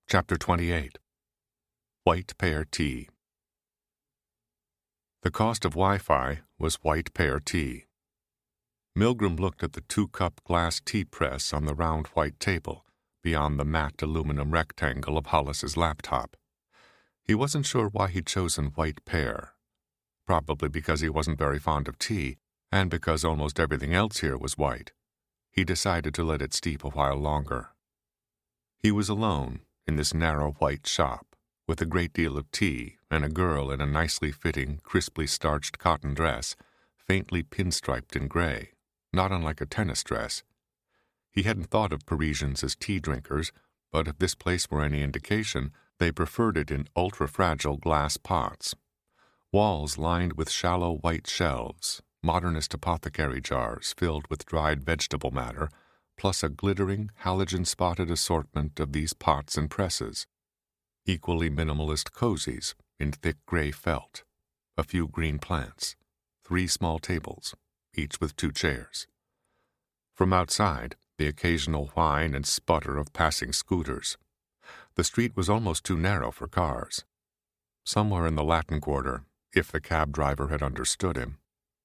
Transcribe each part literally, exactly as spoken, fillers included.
Chapter twenty-eight. White Pear Tea. The cost of Wi-Fi was white pear tea. Milgram looked at the two-cup glass tea press on the round white table beyond the matte aluminum rectangle of Hollis's laptop. He wasn't sure why he'd chosen white pear. Probably because he wasn't very fond of tea, and because almost everything else here was white. He decided to let it steep a while longer. He was alone in this narrow white shop, with a great deal of tea and a girl in a nicely fitting, crisply starched cotton dress, faintly pinstriped in gray, not unlike a tennis dress. He hadn't thought of Parisians as tea drinkers, but if this place were any indication, they preferred it in ultra-fragile glass pots. Walls lined with shallow white shelves, modernist apothecary jars filled with dried vegetable matter, plus a glittering, halogen-spotted assortment of these pots and presses. Equally minimalist cozies in thick gray felt, a few green plants, three small tables, each with two chairs. From outside, the occasional whine and sputter of passing scooters. The street was almost too narrow for cars. Somewhere in the Latin Quarter, if the cab driver had understood him.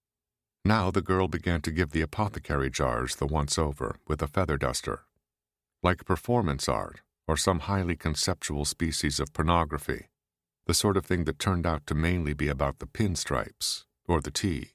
Now the girl began to give the apothecary jars the once-over with a feather duster. Like performance art, or some highly conceptual species of pornography, the sort of thing that turned out to mainly be about the pinstripes, or the tea.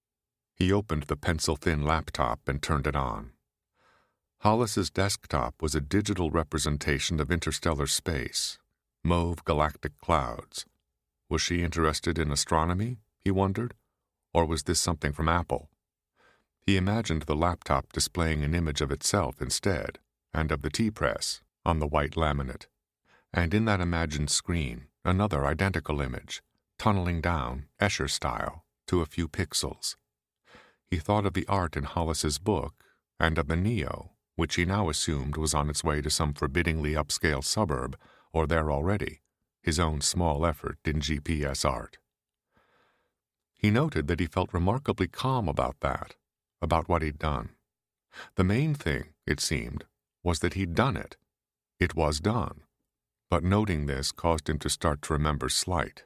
He opened the pencil-thin laptop and turned it on. Hollis's desktop was a digital representation of interstellar space, mauve galactic clouds. Was she interested in astronomy, he wondered, or was this something from Apple? He imagined the laptop displaying an image of itself instead, and of the tea press, on the white laminate, and in that imagined screen, another identical image, tunneling down, Escher style, to a few pixels. He thought of the art in Hollis's book, and of the Neo, which he now assumed was on its way to some forbiddingly upscale suburb, or there already, his own small effort in G P S art. He noted that he felt remarkably calm about that, about what he'd done. The main thing, it seemed, was that he'd done it. It was done, but noting this caused him to start to remember Slight.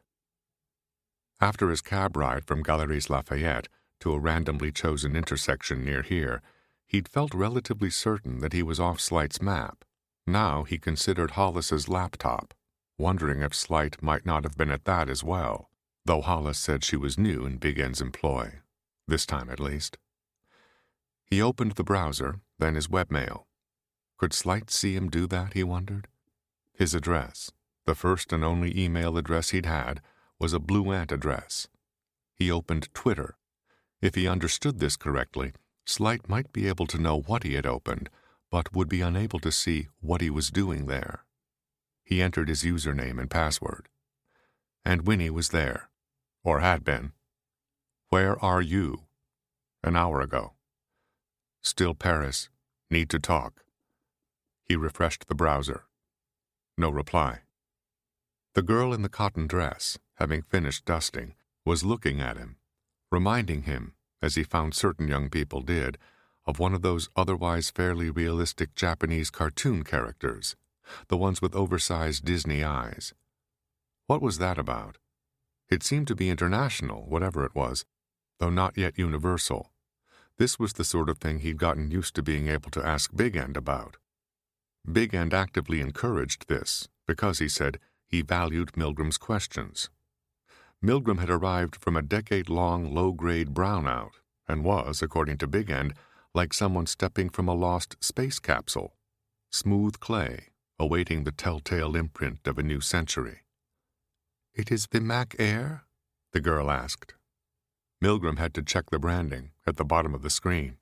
After his cab ride from Galeries Lafayette to a randomly chosen intersection near here, he'd felt relatively certain that he was off Slight's map. Now he considered Hollis's laptop, wondering if Slight might not have been at that as well, though Hollis said she was new in Big N's employ, this time at least. He opened the browser, then his webmail. Could Slight see him do that, he wondered? His address, the first and only email address he'd had, was a Blue Ant address. He opened Twitter. If he understood this correctly, Slight might be able to know what he had opened, but would be unable to see what he was doing there. He entered his username and password. And Winnie was there, or had been. Where are you? An hour ago. Still Paris. Need to talk. He refreshed the browser. No reply. The girl in the cotton dress, having finished dusting, was looking at him, reminding him, as he found certain young people did, of one of those otherwise fairly realistic Japanese cartoon characters, the ones with oversized Disney eyes. What was that about? It seemed to be international, whatever it was, though not yet universal. This was the sort of thing he'd gotten used to being able to ask Big End about. Big End actively encouraged this, because, he said, he valued Milgram's questions. Milgram had arrived from a decade-long low-grade brownout, and was, according to Big End, like someone stepping from a lost space capsule. Smooth clay, awaiting the telltale imprint of a new century. "It is Vimac Air?" the girl asked. Milgram had to check the branding at the bottom of the screen.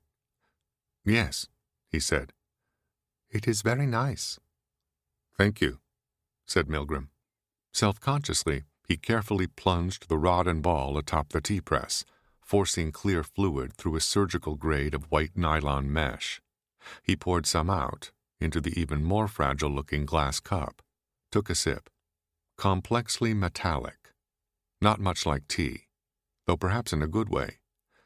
"Yes," he said. "It is very nice." "Thank you," said Milgram. Self-consciously, he carefully plunged the rod and ball atop the tea press, forcing clear fluid through a surgical grade of white nylon mesh. He poured some out into the even more fragile-looking glass cup, took a sip. Complexly metallic. Not much like tea, though perhaps in a good way.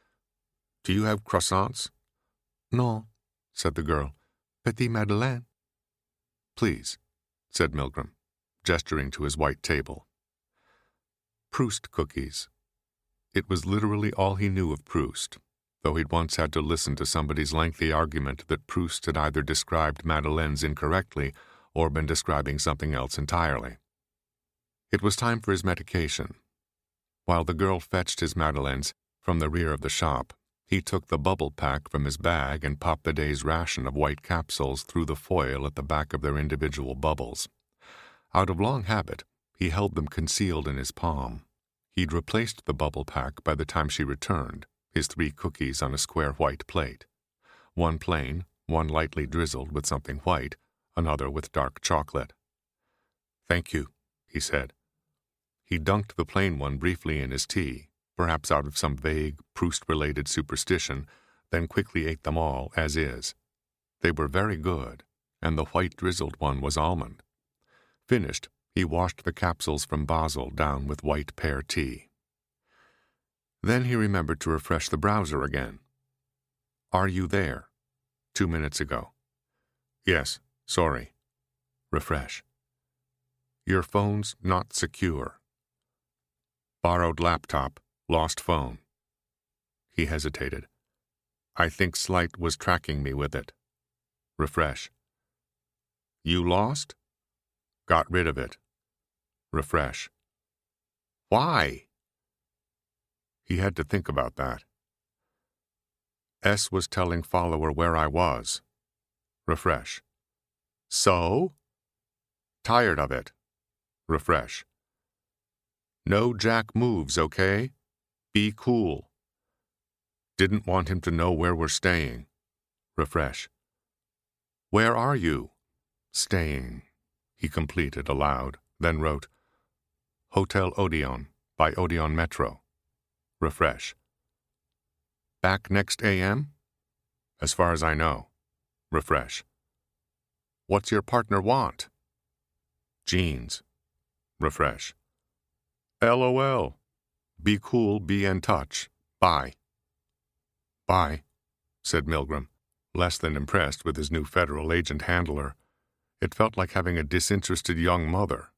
"Do you have croissants?" "No," said the girl. "Petit Madeleine." "Please," said Milgram, gesturing to his white table. Proust cookies. It was literally all he knew of Proust, though he'd once had to listen to somebody's lengthy argument that Proust had either described madeleines incorrectly or been describing something else entirely. It was time for his medication. While the girl fetched his madeleines from the rear of the shop, he took the bubble pack from his bag and popped the day's ration of white capsules through the foil at the back of their individual bubbles. Out of long habit, he held them concealed in his palm. He'd replaced the bubble pack by the time she returned, his three cookies on a square white plate. One plain, one lightly drizzled with something white, another with dark chocolate. "Thank you," he said. He dunked the plain one briefly in his tea, perhaps out of some vague, Proust-related superstition, then quickly ate them all as is. They were very good, and the white drizzled one was almond. Finished, he washed the capsules from Basel down with white pear tea. Then he remembered to refresh the browser again. "Are you there? Two minutes ago." "Yes, sorry." Refresh. "Your phone's not secure." "Borrowed laptop. Lost phone." He hesitated. "I think Slight was tracking me with it." Refresh. "You lost?" "Got rid of it." Refresh. "Why?" He had to think about that. S was telling follower where I was. Refresh. "So?" "Tired of it." Refresh. "No jack moves, okay? Be cool." "Didn't want him to know where we're staying." Refresh. "Where are you?" "Staying," he completed aloud, then wrote, "Hotel Odeon, by Odeon Metro." Refresh. "Back next A M? "As far as I know." Refresh. "What's your partner want?" "Jeans." Refresh. "LOL. Be cool, be in touch. Bye." "Bye," said Milgram, less than impressed with his new federal agent handler. It felt like having a disinterested young mother.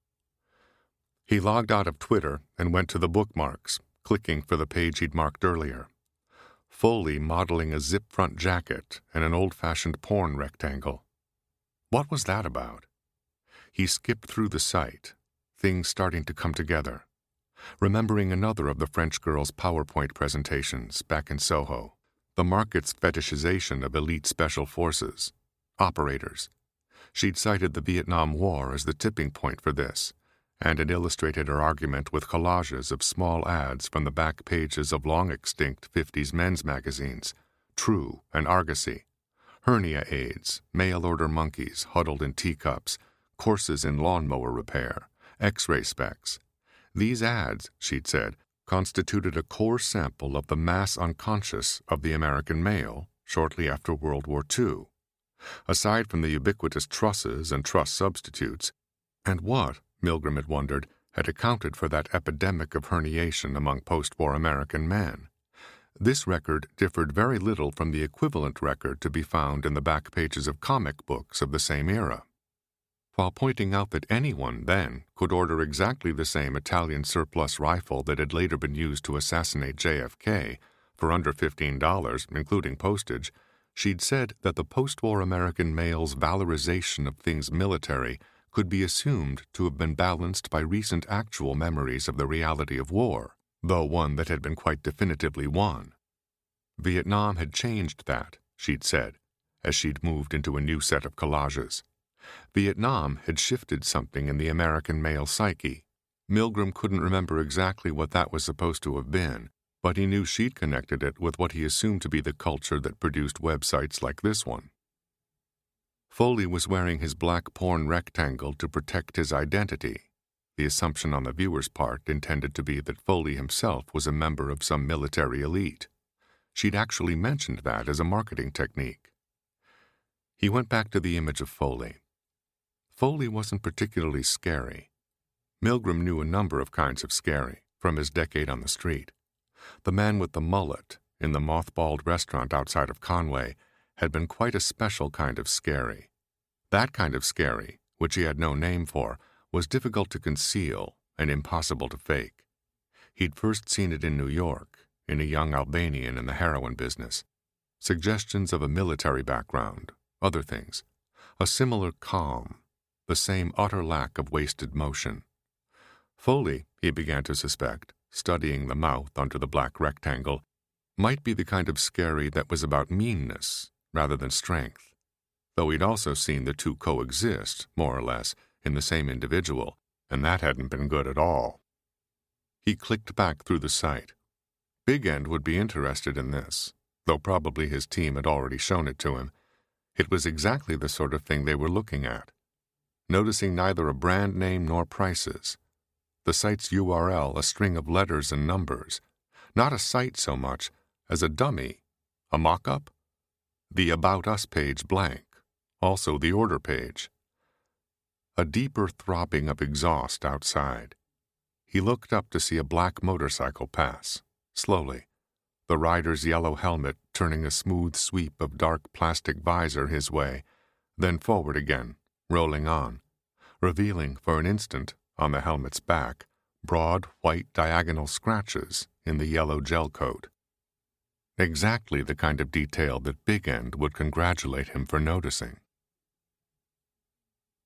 He logged out of Twitter and went to the bookmarks, clicking for the page he'd marked earlier. Foley modeling a zip-front jacket and an old-fashioned porn rectangle. What was that about? He skipped through the site, things starting to come together, remembering another of the French girl's PowerPoint presentations back in Soho, the market's fetishization of elite special forces, operators. She'd cited the Vietnam War as the tipping point for this, and had illustrated her argument with collages of small ads from the back pages of long-extinct fifties men's magazines, True and Argosy, hernia aids, mail-order monkeys huddled in teacups, courses in lawnmower repair, X-ray specs. These ads, she'd said, constituted a core sample of the mass unconscious of the American male shortly after World War Two. Aside from the ubiquitous trusses and truss substitutes, and what, Milgram had wondered, had accounted for that epidemic of herniation among post-war American men, this record differed very little from the equivalent record to be found in the back pages of comic books of the same era. While pointing out that anyone then could order exactly the same Italian surplus rifle that had later been used to assassinate J F K for under fifteen dollars, including postage, she'd said that the post-war American male's valorization of things military could be assumed to have been balanced by recent actual memories of the reality of war, though one that had been quite definitively won. Vietnam had changed that, she'd said, as she'd moved into a new set of collages. Vietnam had shifted something in the American male psyche. Milgram couldn't remember exactly what that was supposed to have been, but he knew she'd connected it with what he assumed to be the culture that produced websites like this one. Foley was wearing his black porn rectangle to protect his identity, the assumption on the viewer's part intended to be that Foley himself was a member of some military elite. She'd actually mentioned that as a marketing technique. He went back to the image of Foley. Foley wasn't particularly scary. Milgram knew a number of kinds of scary from his decade on the street. The man with the mullet in the mothballed restaurant outside of Conway had been quite a special kind of scary. That kind of scary which he had no name for, was difficult to conceal and impossible to fake. He'd first seen it in New York, in a young Albanian in the heroin business. Suggestions of a military background, other things. A similar calm, the same utter lack of wasted motion. Foley, he began to suspect, studying the mouth under the black rectangle, might be the kind of scary that was about meanness rather than strength, though he'd also seen the two coexist, more or less, in the same individual, and that hadn't been good at all. He clicked back through the site. Big End would be interested in this, though probably his team had already shown it to him. It was exactly the sort of thing they were looking at. Noticing neither a brand name nor prices. The site's U R L a string of letters and numbers. Not a site so much as a dummy, a mock-up. The About Us page blank, also the order page. A deeper throbbing of exhaust outside. He looked up to see a black motorcycle pass, slowly, the rider's yellow helmet turning a smooth sweep of dark plastic visor his way, then forward again, rolling on, revealing for an instant, on the helmet's back, broad white diagonal scratches in the yellow gel coat. Exactly the kind of detail that Big End would congratulate him for noticing.